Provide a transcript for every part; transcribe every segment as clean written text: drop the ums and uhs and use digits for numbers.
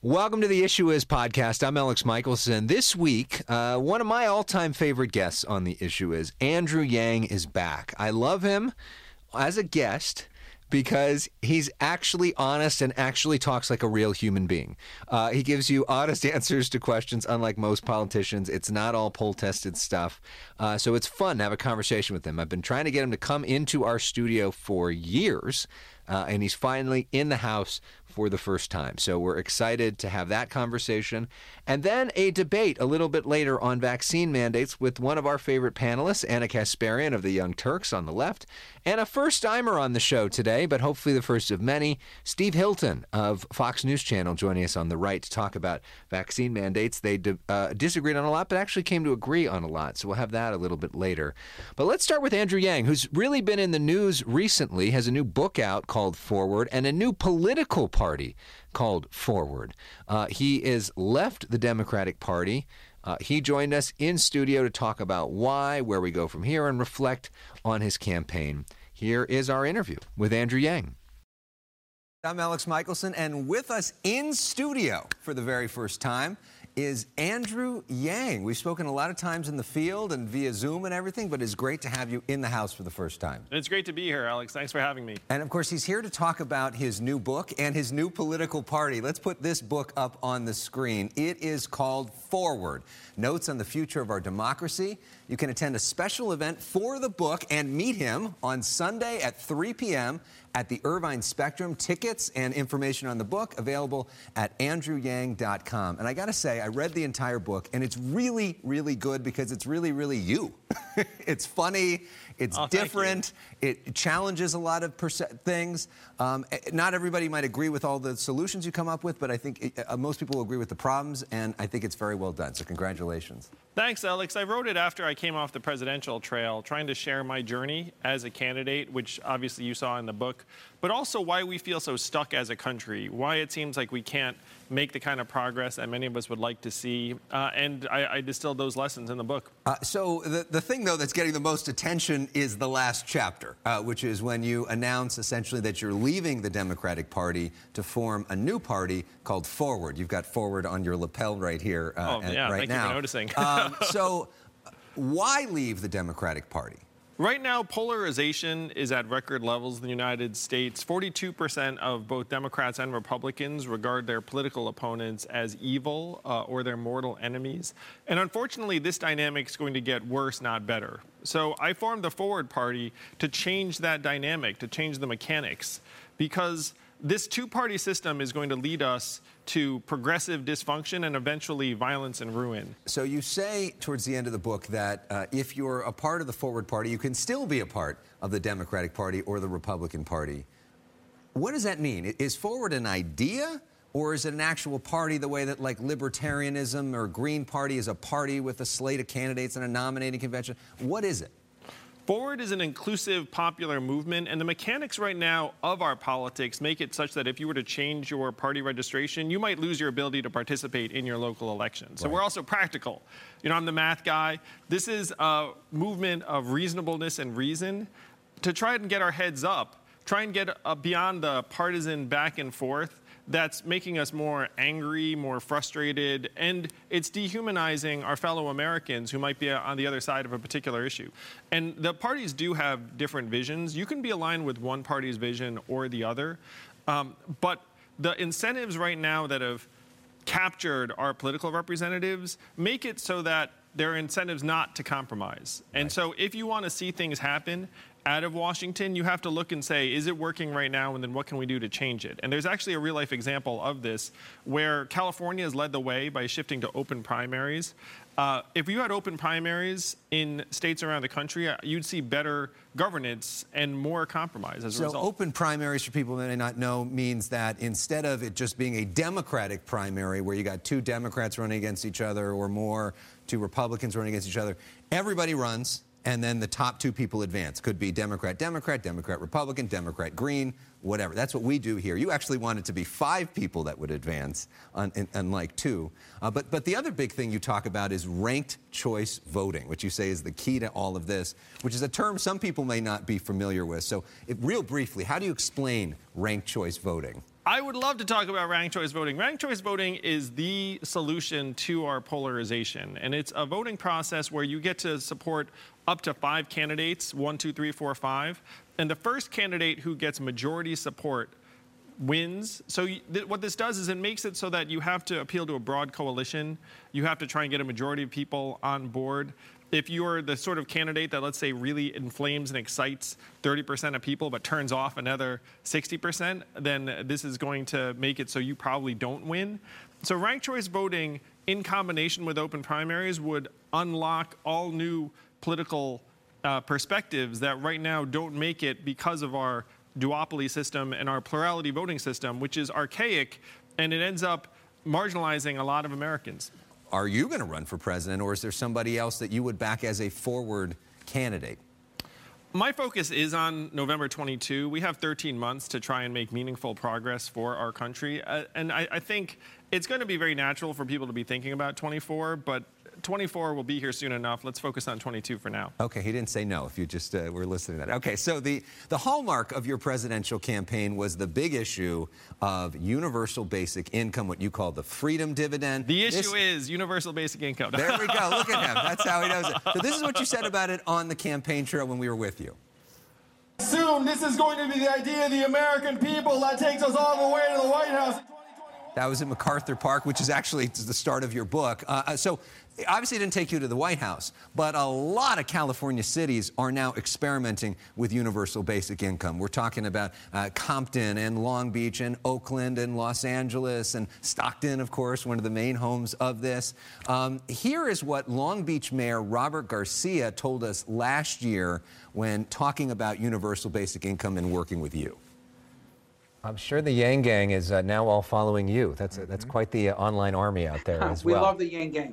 Welcome to the Issue Is podcast. I'm Alex Michelson. This week, one of my all-time favorite guests on the Issue Is Andrew Yang is back. I love him as a guest because he's actually honest and actually talks like a real human being. He gives you honest answers to questions, unlike most politicians. It's not all poll-tested stuff. So it's fun to have a conversation with him. I've been trying to get him to come into our studio for years, and he's finally in the house for the first time. So we're excited to have that conversation. And then a debate a little bit later on vaccine mandates with one of our favorite panelists, Ana Kasparian of the Young Turks on the left, and a first-timer on the show today, but hopefully the first of many, Steve Hilton of Fox News Channel joining us on the right to talk about vaccine mandates. They disagreed on a lot, but actually came to agree on a lot. So we'll have that a little bit later. But let's start with Andrew Yang, who's really been in the news recently, has a new book out called Forward, and a new political party called Forward. He is left the Democratic Party. He joined us in studio to talk about why, where we go from here, and reflect on his campaign. Here is our interview with Andrew Yang. I'm Alex Michelson, and with us in studio for the very first time is Andrew Yang. We've spoken a lot of times in the field and via Zoom and everything, but it's great to have you in the house for the first time. It's great to be here, Alex. Thanks for having me. And of course, he's here to talk about his new book and his new political party. Let's put this book up on the screen. It is called Forward: Notes on the Future of Our Democracy. You can attend a special event for the book and meet him on Sunday at 3 p.m. at the Irvine Spectrum. Tickets and information on the book available at andrewyang.com. And I got to say, I read the entire book, and it's really, really good because it's really, really you. It's funny. It's different. It challenges a lot of things. Not everybody might agree with all the solutions you come up with, but I think most people agree with the problems, and I think it's very well done. So congratulations. Thanks, Alex. I wrote it after I came off the presidential trail, trying to share my journey as a candidate, which obviously you saw in the book, but also why we feel so stuck as a country, why it seems like we can't make the kind of progress that many of us would like to see. And I distilled those lessons in the book. So the thing, though, that's getting the most attention is the last chapter, which is when you announce essentially that you're leaving the Democratic Party to form a new party called Forward. You've got Forward on your lapel right here right now. Thank you for noticing. So why leave the Democratic Party? Right now, polarization is at record levels in the United States. 42% of both Democrats and Republicans regard their political opponents as evil or their mortal enemies. And unfortunately, this dynamic is going to get worse, not better. So I formed the Forward Party to change that dynamic, to change the mechanics, because this two-party system is going to lead us to progressive dysfunction and eventually violence and ruin. So you say towards the end of the book that if you're a part of the Forward Party, you can still be a part of the Democratic Party or the Republican Party. What does that mean? Is Forward an idea, or is it an actual party the way that, like, Libertarianism or Green Party is a party with a slate of candidates and a nominating convention? What is it? Forward is an inclusive, popular movement, and the mechanics right now of our politics make it such that if you were to change your party registration, you might lose your ability to participate in your local election. So we're also practical. You know, I'm the math guy. This is a movement of reasonableness and reason to try and get our heads up, try and get beyond the partisan back and forth that's making us more angry, more frustrated, and it's dehumanizing our fellow Americans who might be on the other side of a particular issue. And the parties do have different visions. You can be aligned with one party's vision or the other, but the incentives right now that have captured our political representatives make it so that there are incentives not to compromise. And so if you want to see things happen out of Washington, you have to look and say, is it working right now, and then what can we do to change it? And there's actually a real-life example of this where California has led the way by shifting to open primaries. If you had open primaries in states around the country, you'd see better governance and more compromise as a result. So open primaries, for people that may not know, means that instead of it just being a Democratic primary where you got two Democrats running against each other or more, two Republicans running against each other, everybody runs, and then the top two people advance. Could be Democrat, Democrat, Democrat, Republican, Democrat, Green, whatever. That's what we do here. You actually want it to be 5 people that would advance, unlike 2. But the other big thing you talk about is ranked choice voting, which you say is the key to all of this, which is a term some people may not be familiar with. So real briefly, how do you explain ranked choice voting? I would love to talk about ranked choice voting. Ranked choice voting is the solution to our polarization. And it's a voting process where you get to support up to 5 candidates, 1, 2, 3, 4, 5. And the first candidate who gets majority support wins. So what this does is it makes it so that you have to appeal to a broad coalition. You have to try and get a majority of people on board. If you're the sort of candidate that, let's say, really inflames and excites 30% of people but turns off another 60%, then this is going to make it so you probably don't win. So ranked choice voting in combination with open primaries would unlock all new political perspectives that right now don't make it because of our duopoly system and our plurality voting system, which is archaic, and it ends up marginalizing a lot of Americans. Are you going to run for president, or is there somebody else that you would back as a forward candidate? My focus is on November 22. We have 13 months to try and make meaningful progress for our country. And I think it's going to be very natural for people to be thinking about 24, but 24 will be here soon enough. Let's focus on 22 for now. Okay, he didn't say no if you just were listening to that. Okay, so the hallmark of your presidential campaign was the big issue of universal basic income, what you call the freedom dividend. The issue is universal basic income. There we go. Look at him. That's how he knows it. So this is what you said about it on the campaign trail when we were with you. Soon, this is going to be the idea of the American people that takes us all the way to the White House. That was at MacArthur Park, which is actually the start of your book. So obviously it didn't take you to the White House, but a lot of California cities are now experimenting with universal basic income. We're talking about Compton and Long Beach and Oakland and Los Angeles and Stockton, of course, one of the main homes of this. Here is what Long Beach Mayor Robert Garcia told us last year when talking about universal basic income and working with you. I'm sure the Yang Gang is now all following you. That's quite the online army out there as well. We love the Yang Gang.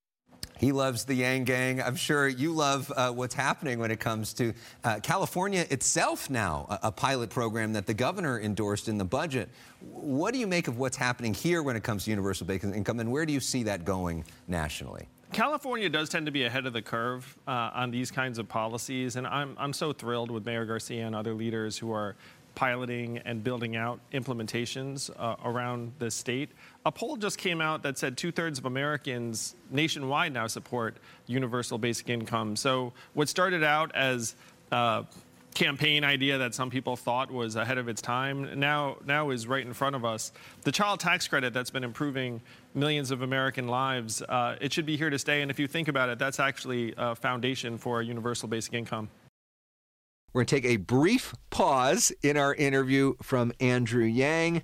He loves the Yang Gang. I'm sure you love what's happening when it comes to California itself now, a pilot program that the governor endorsed in the budget. What do you make of what's happening here when it comes to universal basic income, and where do you see that going nationally? California does tend to be ahead of the curve on these kinds of policies, and I'm so thrilled with Mayor Garcia and other leaders who are piloting and building out implementations around the state. A poll just came out that said 2/3 of Americans nationwide now support universal basic income. So what started out as a campaign idea that some people thought was ahead of its time now is right in front of us. The child tax credit that's been improving millions of American lives, it should be here to stay. And if you think about it, that's actually a foundation for a universal basic income. We're going to take a brief pause in our interview from Andrew Yang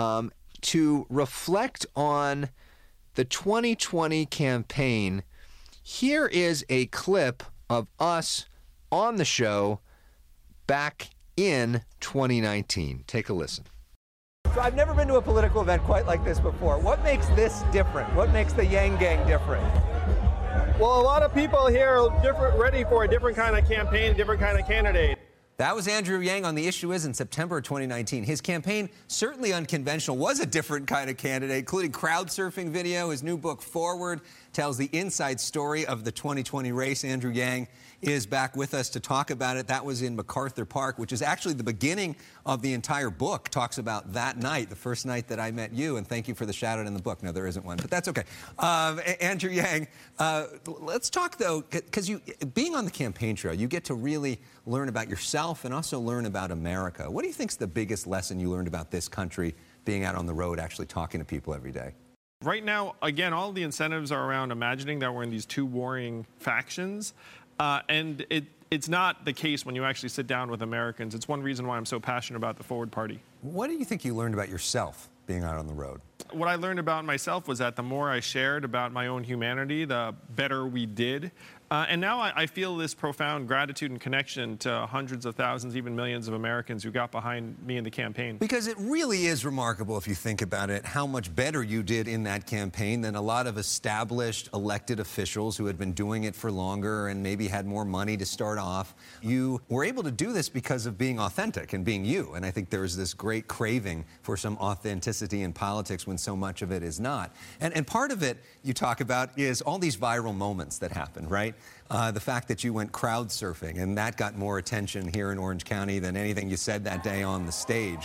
to reflect on the 2020 campaign. Here is a clip of us on the show back in 2019. Take a listen. So I've never been to a political event quite like this before. What makes this different? What makes the Yang Gang different? Well, a lot of people here are ready for a different kind of campaign, a different kind of candidate. That was Andrew Yang on The Issue Is in September 2019. His campaign, certainly unconventional, was a different kind of candidate, including crowd surfing video. His new book, Forward, tells the inside story of the 2020 race. Andrew Yang is back with us to talk about it. That was in MacArthur Park, which is actually the beginning of the entire book. Talks about that night, the first night that I met you, and thank you for the shout-out in the book. No, there isn't one, but that's okay. Andrew Yang, let's talk, though, because being on the campaign trail, you get to really learn about yourself and also learn about America. What do you think is the biggest lesson you learned about this country, being out on the road, actually talking to people every day? Right now, again, all the incentives are around imagining that we're in these two warring factions. And it's not the case when you actually sit down with Americans. It's one reason why I'm so passionate about the Forward Party. What do you think you learned about yourself being out on the road? What I learned about myself was that the more I shared about my own humanity, the better we did. And now I feel this profound gratitude and connection to hundreds of thousands, even millions of Americans who got behind me in the campaign. Because it really is remarkable, if you think about it, how much better you did in that campaign than a lot of established elected officials who had been doing it for longer and maybe had more money to start off. You were able to do this because of being authentic and being you. And I think there's this great craving for some authenticity in politics when so much of it is not. And part of it you talk about is all these viral moments that happen, right? The fact that you went crowd surfing, and that got more attention here in Orange County than anything you said that day on the stage.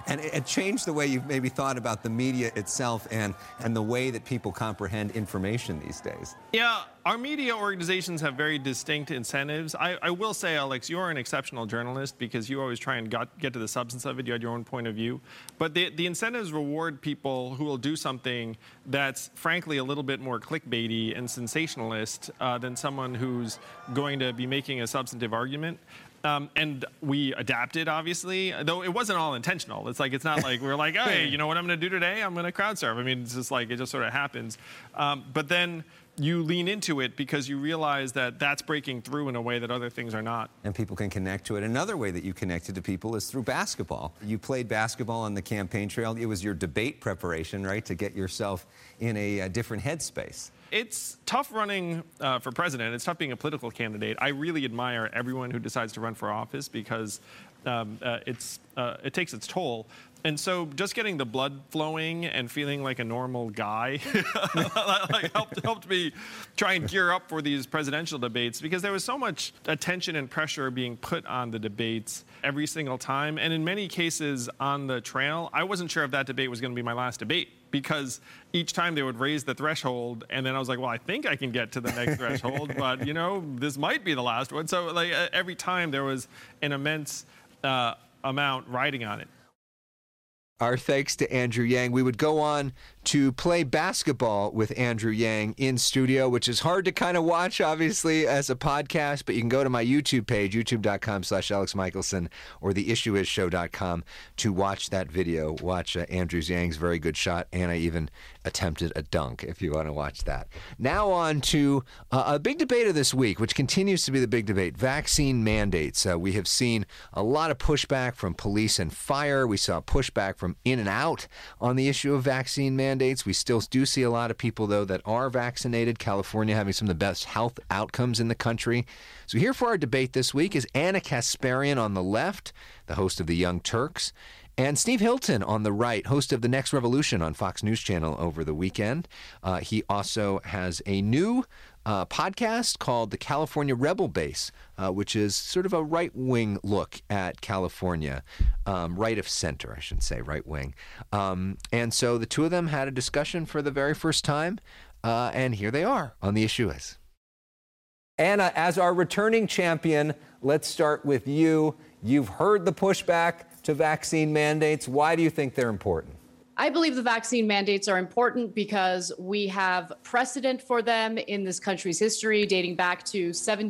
And it changed the way you've maybe thought about the media itself and the way that people comprehend information these days. Yeah, our media organizations have very distinct incentives. I will say, Alex, you're an exceptional journalist because you always try and get to the substance of it. You had your own point of view. But the incentives reward people who will do something that's, frankly, a little bit more clickbaity and sensationalist than someone who's going to be making a substantive argument. And we adapted, obviously, though it wasn't all intentional. It's not like we're like, hey, you know what I'm going to do today? I'm going to crowd surf. I mean, it's just like it just sort of happens. But then you lean into it because you realize that that's breaking through in a way that other things are not. And people can connect to it. Another way that you connected to people is through basketball. You played basketball on the campaign trail. It was your debate preparation, right, to get yourself in a different headspace. It's tough running for president. It's tough being a political candidate. I really admire everyone who decides to run for office because it takes its toll. And so just getting the blood flowing and feeling like a normal guy helped me try and gear up for these presidential debates because there was so much attention and pressure being put on the debates every single time. And in many cases on the trail, I wasn't sure if that debate was going to be my last debate because each time they would raise the threshold and then I was like, well, I think I can get to the next threshold, but this might be the last one. So every time there was an immense amount riding on it. Our thanks to Andrew Yang. We would go on to play basketball with Andrew Yang in studio, which is hard to kind of watch, obviously, as a podcast, but you can go to my YouTube page, youtube.com/Alex Michelson, or theissueisshow.com to watch that video, watch Andrew Yang's very good shot, and I even attempted a dunk, if you want to watch that. Now on to a big debate of this week, which continues to be the big debate, vaccine mandates. We have seen a lot of pushback from police and fire. We saw pushback from In-N-Out on the issue of vaccine mandates. We still do see a lot of people, though, that are vaccinated. California having some of the best health outcomes in the country. So here for our debate this week is Ana Kasparian on the left, the host of The Young Turks, and Steve Hilton on the right, host of The Next Revolution on Fox News Channel over the weekend. He also has a new podcast called The California Rebel Base, which is sort of a right-wing look at California, right of center, I should say, right-wing. And so the two of them had a discussion for the very first time, and here they are on The Issue Is. Anna, as our returning champion, let's start with you. You've heard the pushback to vaccine mandates. Why do you think they're important? I believe the vaccine mandates are important because we have precedent for them in this country's history, dating back to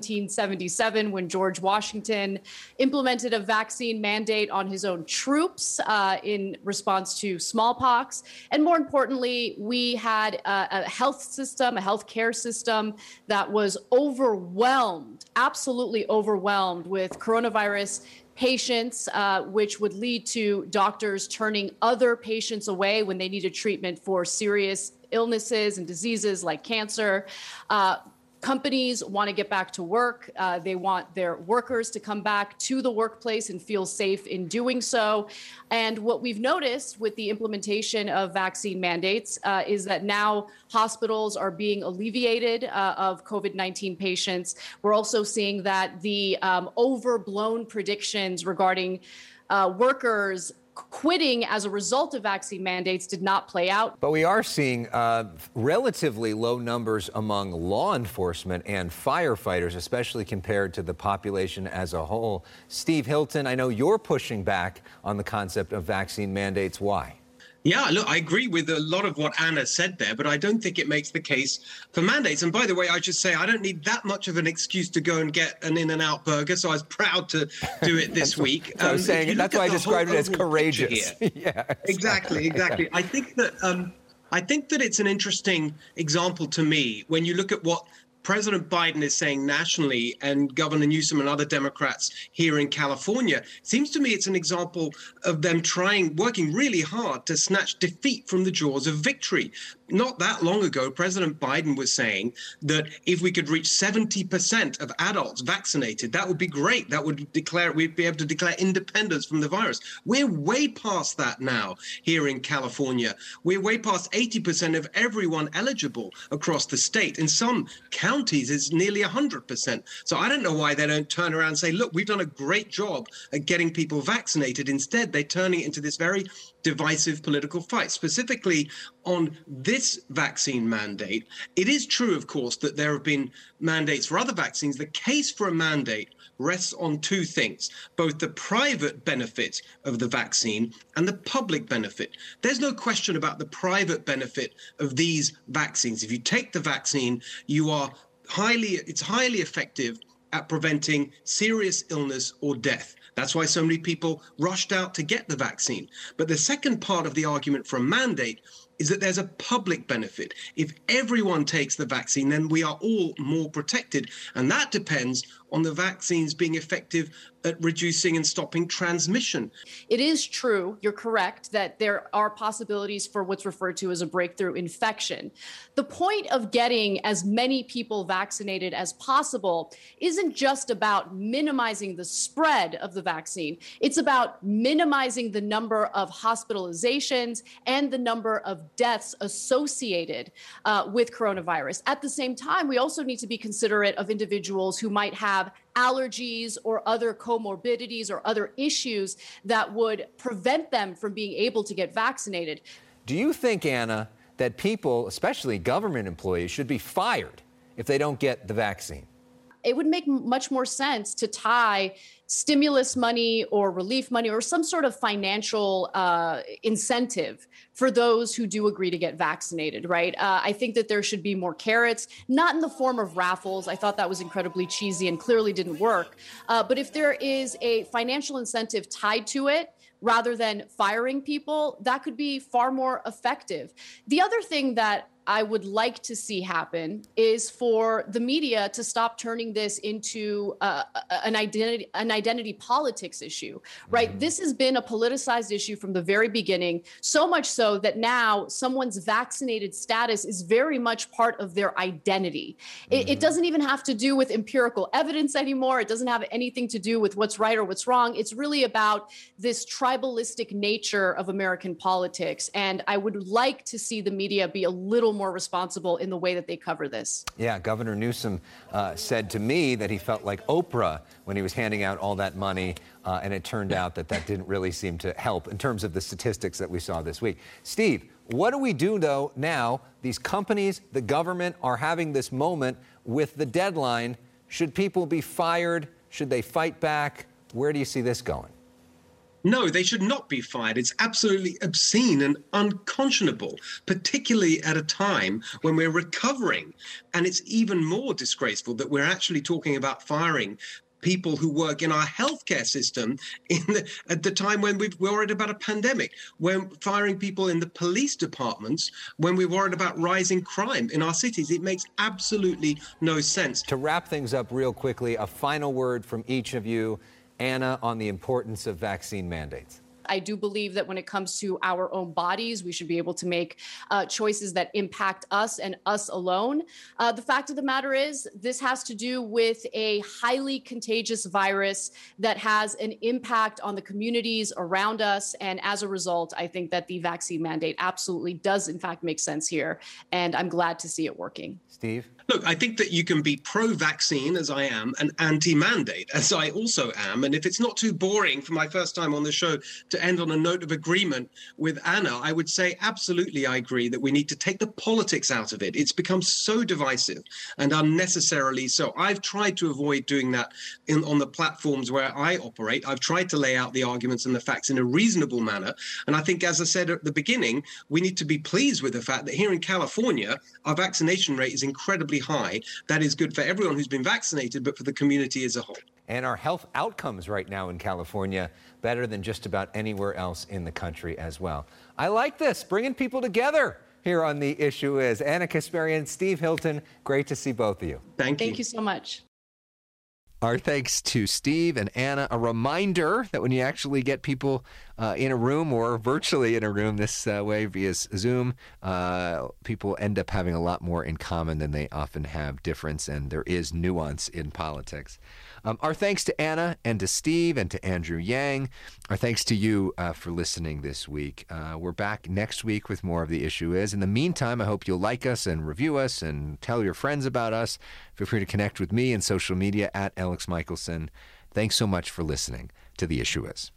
1777 when George Washington implemented a vaccine mandate on his own troops in response to smallpox. And more importantly, we had a health system, a healthcare system that was overwhelmed, absolutely overwhelmed with coronavirus patients, which would lead to doctors turning other patients away when they needed treatment for serious illnesses and diseases like cancer. Companies want to get back to work. They want their workers to come back to the workplace and feel safe in doing so. And what we've noticed with the implementation of vaccine mandates is that now hospitals are being alleviated of COVID-19 patients. We're also seeing that the overblown predictions regarding workers quitting as a result of vaccine mandates did not play out. But we are seeing relatively low numbers among law enforcement and firefighters, especially compared to the population as a whole. Steve Hilton, I know you're pushing back on the concept of vaccine mandates. Why? Yeah, look, I agree with a lot of what Anna said there, but I don't think it makes the case for mandates. And by the way, I should say I don't need that much of an excuse to go and get an In-N-Out burger, so I was proud to do it this week. I was saying, that's why I described it as courageous. Yeah, exactly. I think that it's an interesting example to me when you look at what President Biden is saying nationally and Governor Newsom and other Democrats here in California. Seems to me it's an example of them working really hard to snatch defeat from the jaws of victory. Not that long ago, President Biden was saying that if we could reach 70% of adults vaccinated, that would be great. That would we'd be able to declare independence from the virus. We're way past that now here in California. We're way past 80% of everyone eligible across the state. In some counties, counties it's nearly 100%. So I don't know why they don't turn around and say, look, we've done a great job at getting people vaccinated. Instead, they're turning it into this very divisive political fight. Specifically on this vaccine mandate, it is true, of course, that there have been mandates for other vaccines. The case for a mandate rests on two things, both the private benefit of the vaccine and the public benefit. There's no question about the private benefit of these vaccines. If you take the vaccine, it's highly effective at preventing serious illness or death. That's why so many people rushed out to get the vaccine. But the second part of the argument for a mandate is that there's a public benefit. If everyone takes the vaccine, then we are all more protected. And that depends on the vaccines being effective at reducing and stopping transmission. It is true, you're correct, that there are possibilities for what's referred to as a breakthrough infection. The point of getting as many people vaccinated as possible isn't just about minimizing the spread of the vaccine. It's about minimizing the number of hospitalizations and the number of deaths associated with coronavirus. At the same time, we also need to be considerate of individuals who might have allergies or other comorbidities or other issues that would prevent them from being able to get vaccinated. Do you think, Anna, that people, especially government employees, should be fired if they don't get the vaccine? It would make much more sense to tie stimulus money or relief money or some sort of financial incentive for those who do agree to get vaccinated, right? I think that there should be more carrots, not in the form of raffles. I thought that was incredibly cheesy and clearly didn't work. But if there is a financial incentive tied to it, rather than firing people, that could be far more effective. The other thing that I would like to see happen is for the media to stop turning this into an identity politics issue, right? Mm-hmm. This has been a politicized issue from the very beginning, so much so that now someone's vaccinated status is very much part of their identity. Mm-hmm. It doesn't even have to do with empirical evidence anymore. It doesn't have anything to do with what's right or what's wrong. It's really about this tribalistic nature of American politics. And I would like to see the media be a little more responsible in the way that they cover this. Yeah, Governor Newsom said to me that he felt like Oprah when he was handing out all that money, and it turned out that that didn't really seem to help in terms of the statistics that we saw this week. Steve, what do we do, though, now? These companies, the government are having this moment with the deadline. Should people be fired? Should they fight back? Where do you see this going? No, they should not be fired. It's absolutely obscene and unconscionable, particularly at a time when we're recovering. And it's even more disgraceful that we're actually talking about firing people who work in our healthcare system at the time when we're worried about a pandemic, when firing people in the police departments, when we're worried about rising crime in our cities. It makes absolutely no sense. To wrap things up real quickly, a final word from each of you. Anna, on the importance of vaccine mandates. I do believe that when it comes to our own bodies, we should be able to make choices that impact us and us alone. The fact of the matter is, this has to do with a highly contagious virus that has an impact on the communities around us. And as a result, I think that the vaccine mandate absolutely does, in fact, make sense here. And I'm glad to see it working. Steve? Look, I think that you can be pro-vaccine, as I am, and anti-mandate, as I also am. And if it's not too boring for my first time on the show to end on a note of agreement with Anna, I would say absolutely I agree that we need to take the politics out of it. It's become so divisive and unnecessarily so. I've tried to avoid doing that on the platforms where I operate. I've tried to lay out the arguments and the facts in a reasonable manner. And I think, as I said at the beginning, we need to be pleased with the fact that here in California, our vaccination rate is incredibly high. That is good for everyone who's been vaccinated, but for the community as a whole. And our health outcomes right now in California better than just about anywhere else in the country as well. I like this, bringing people together here on The Issue Is. Anna Kasparian, Steve Hilton, great to see both of you. Thank you. Thank you so much. Our thanks to Steve and Anna. A reminder that when you actually get people in a room or virtually in a room this way via Zoom, people end up having a lot more in common than they often have difference, and there is nuance in politics. Our thanks to Anna and to Steve and to Andrew Yang. Our thanks to you for listening this week. We're back next week with more of The Issue Is. In the meantime, I hope you'll like us and review us and tell your friends about us. Feel free to connect with me in social media at Alex Michelson. Thanks so much for listening to The Issue Is.